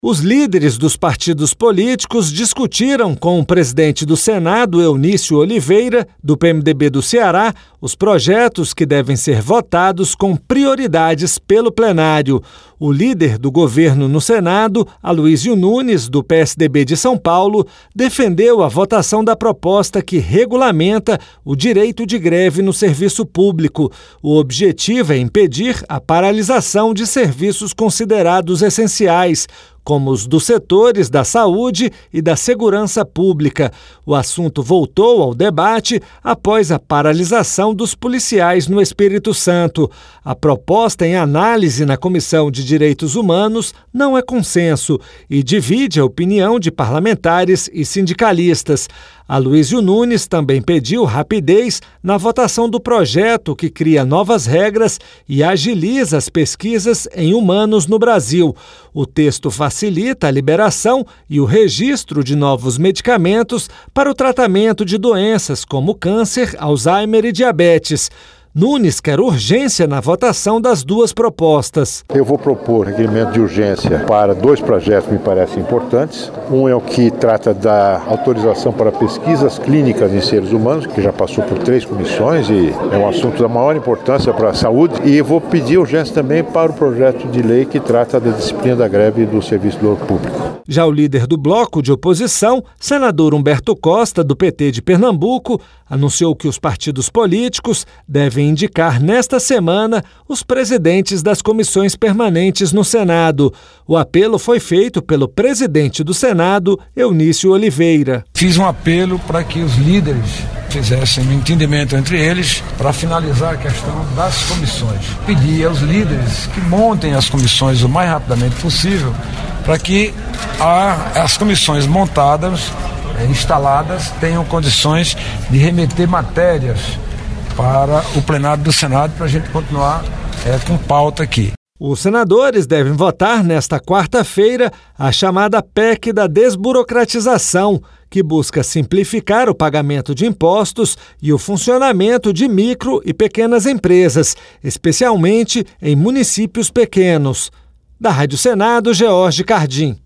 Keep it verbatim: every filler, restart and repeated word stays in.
Os líderes dos partidos políticos discutiram com o presidente do Senado, Eunício Oliveira, do P M D B do Ceará, os projetos que devem ser votados com prioridades pelo plenário. O líder do governo no Senado, Aloysio Nunes, do P S D B de São Paulo, defendeu a votação da proposta que regulamenta o direito de greve no serviço público. O objetivo é impedir a paralisação de serviços considerados essenciais, como os dos setores da saúde e da segurança pública. O assunto voltou ao debate após a paralisação dos policiais no Espírito Santo. A proposta em análise na Comissão de Direitos Humanos não é consenso e divide a opinião de parlamentares e sindicalistas. Aloysio Nunes também pediu rapidez na votação do projeto que cria novas regras e agiliza as pesquisas em humanos no Brasil. O texto facilita a liberação e o registro de novos medicamentos para o tratamento de doenças como câncer, Alzheimer e diabetes. Nunes quer urgência na votação das duas propostas. Eu vou propor requerimento de urgência para dois projetos que me parecem importantes. Um é o que trata da autorização para pesquisas clínicas em seres humanos, que já passou por três comissões e é um assunto da maior importância para a saúde. E eu vou pedir urgência também para o projeto de lei que trata da disciplina da greve do servidor público. Já o líder do bloco de oposição, senador Humberto Costa, do P T de Pernambuco, anunciou que os partidos políticos devem indicar nesta semana os presidentes das comissões permanentes no Senado. O apelo foi feito pelo presidente do Senado, Eunício Oliveira. Fiz um apelo para que os líderes fizessem um entendimento entre eles para finalizar a questão das comissões. Pedi aos líderes que montem as comissões o mais rapidamente possível para que a, as comissões montadas, eh, instaladas, tenham condições de remeter matérias para o plenário do Senado para a gente continuar é, com pauta aqui. Os senadores devem votar nesta quarta-feira a chamada P E C da desburocratização, que busca simplificar o pagamento de impostos e o funcionamento de micro e pequenas empresas, especialmente em municípios pequenos. Da Rádio Senado, George Cardim.